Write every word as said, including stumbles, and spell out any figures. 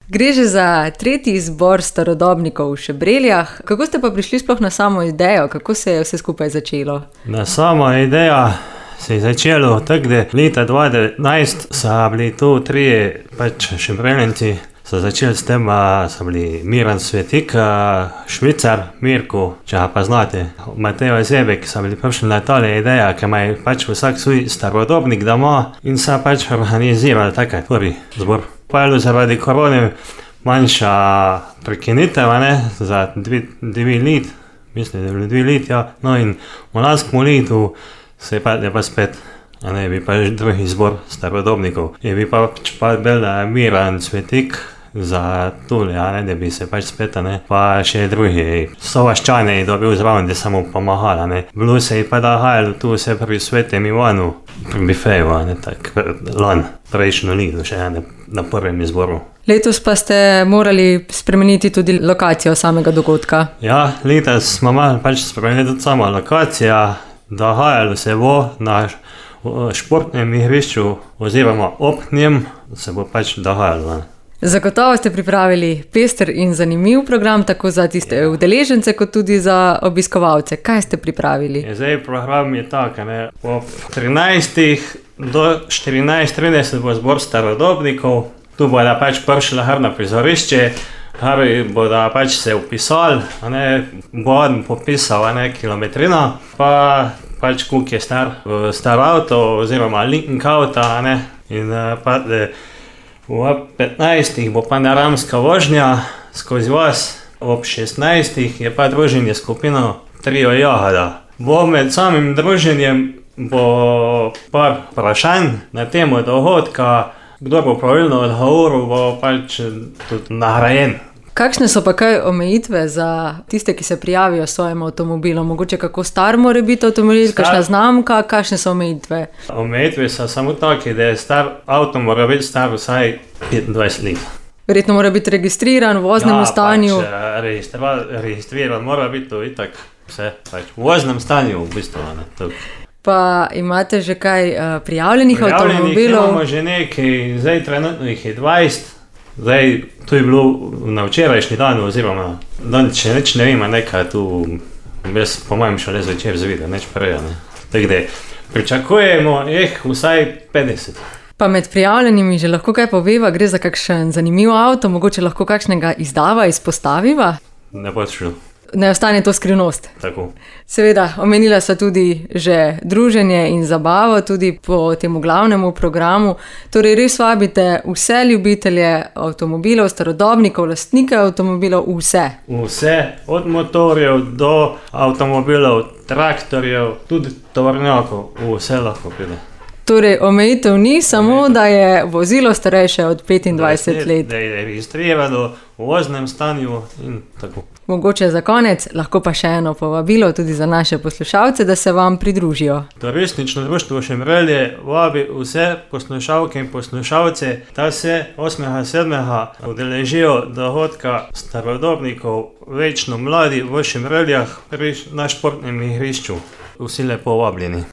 Gre že za tretji izbor starodobnikov v Šebreljah. Kako ste pa prišli sploh na samo idejo? Kako se je vse skupaj začelo? Na samo idejo se je začelo tako, da leta dva tisoč devetnajst so bili tu trije pač Šebreljenci. So začeli s tem, da so bili Miran Svetik, Švicar, Mirko, če ga pa znate, Mateo Zebek, so bili prišli na tole ideja, ki ima pač vsak svoj starodobnik doma in so pač organizirali takaj prvi zbor. Pa je bilo zaradi korone manjša prekinitev, ne, za dve, dve let, mislim, da je bilo dve let, ja. No in v lanskem letu se je pa, je pa spet, a ne, bi pa drugi zbor starodobnikov. Je bi pa pa bil Miran Svetik za tole, a ne, da bi se pač spet, a ne, pa še drugi sovaščani dobil zraven, da so mu pomagali, a ne. Bilo se je pa dogajalo tu vse pri Svetem Ivanu, pri bifeju, a ne, tak, lan, prejšnjo leto še, a ne, na prvem izboru. Letos pa ste morali spremeniti tudi lokacijo samega dogodka. Ja, letos smo malo pač spremenili tudi samo lokacijo, dogajalo se bo na športnem igrišču oziroma ob njem se bo pač dogajalo. Zagotovo ste pripravili pester in zanimiv program, tako za tiste ja. udeležence, kot tudi za obiskovalce. Kaj ste pripravili? Je, zdaj program je tak, ne, ob trinajstih do štirinajst trideset bo zbor starodobnikov, tu bodo pač prišli na prizorišče, Hari bodo pač se upisali, a ne, bo on popisal, a ne, kilometrino, pa pač kuk je star, star avto oziroma Lincoln auto, a ne, in pa ob petnajstih bo pa naramska vožnja skozi vas, ob šestnajstih je pa druženje skupino Trio Jagoda. Bo med samim druženjem bo par vprašanj na temo dogodka, kdo bo pravilno odgovoril, bo pač tudi nagrajen. Kakšne so pa kaj omejitve za tiste, ki se prijavijo s svojim avtomobilom? Mogoče kako star mora biti avtomobil, kakšna znamka, kakšne so omejitve? Omejitve so samo take, da je star avto mora biti star vsaj petindvajset let. Verjetno mora biti registriran v voznem ja, stanju. Ja, pač registriran mora biti to itak vse, pač v voznem stanju v bistvu, ne. Pa imate že kaj uh, prijavljenih avtomobilov? Prijavljenih imamo že nekaj, zdaj trenutno jih je dvajset. Zdaj, to je bilo na včerajšnji dan, oziroma dan, če neč ne vem, nekaj tu, jaz po mojem šele zvečer zvida, neč prej, ne. Tako da, pričakujemo jih vsaj petdeset. Pa med prijavljenimi že lahko kaj poveva, gre za kakšen zanimiv avto, mogoče lahko kakšnega izdava, izpostaviva? Ne bo šlo. Ne ostane to skrivnost. Tako. Seveda, omenila so tudi že druženje in zabavo, tudi po temu glavnemu programu. Torej, res vabite vse ljubitelje avtomobilov, starodobnikov, lastnike avtomobilov, vse. Vse, od motorjev do avtomobilov, traktorjev, tudi tovornjakov, vse lahko pride. Torej, omejitev ni, samo da je vozilo starejše od petindvajset let. Da je registrirano v voznem stanju in tako. Mogoče za konec, lahko pa še eno povabilo tudi za naše poslušalce, da se vam pridružijo. Turistično društvo Šebrelje vabi vse poslušalke in poslušalce, da se osmega sedmega udeležijo dogodka starodobnikov večno mladi v Šebreljah na športnem igrišču. Vsi lepo vabljeni.